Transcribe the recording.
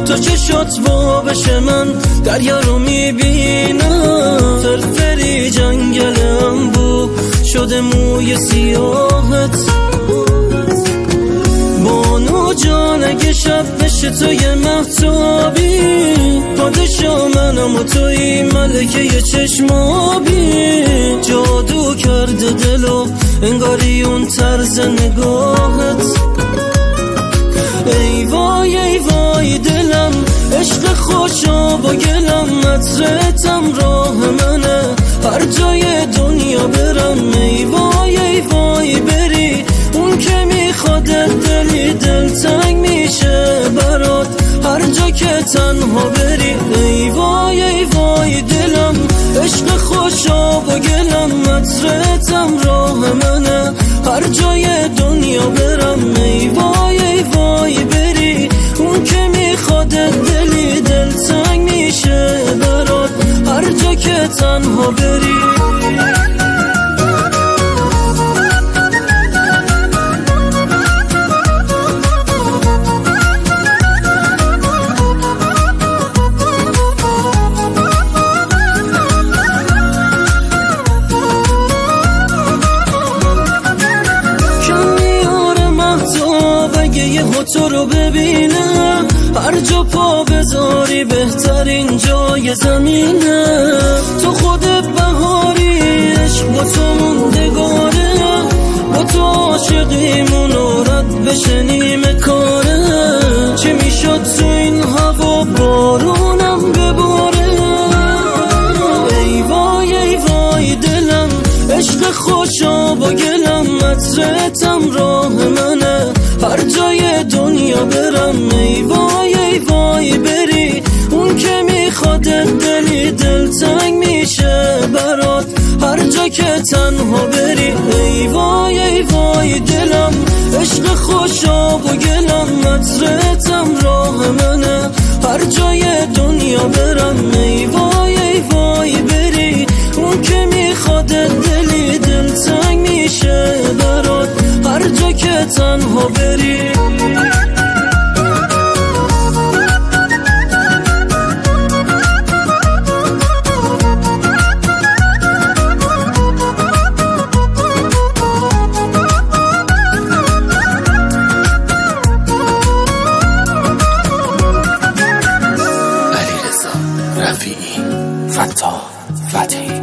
تو چشات وا بشه من دریا رو میبینم، فرفری جنگلم بو شده موی سیاهت. بانو جان اگه شب بشه تو یه مهتابی، پادشا منم و توی ملکه یه چشمابی. جادو کرده دلو انگاری اون طرز نگاهت. ای وای ای وای دلم عشق خوشا با گلم، عطرتم راه منه هر جای دنیا برم. ای وای ای وای بری اون که میخوادت، دلی دلتنگ میشه برات هر جا که تنها بری. ای وای ای وای دلم عشق خوشا با گلم، عطرتم راه منه هر جای دنیا برم. ای وای ای وای بری اون که میخوادت، دلی دلتنگ میشه برات هر جا که تنها بری. تو رو ببینم هر جا پا بذاری بهترین جای زمینه. تو خودت بهاری عشق با تو موندگاره، با تو عاشقیمون و رد بشه نیمه کاره. چه میشد تو این هوا بارونم بباره. ای وای ای وای دلم عشق خوشا با گلم، عطرتم راه منه هر جای دنیا برم. ای وای ای وای بری اون که میخوادت، دلی دلتنگ میشه برات هر جا که تنها بری. ای وای ای وای دلم عشق خوشا با گلم، عطرتم راه منه هر جای دنیا برم. ای وای ای وای بری اون که میخوادت، دلی دلتنگ میشه برات هر جا که تنها بری. علیرضا رفیعی، فتاح فتحی.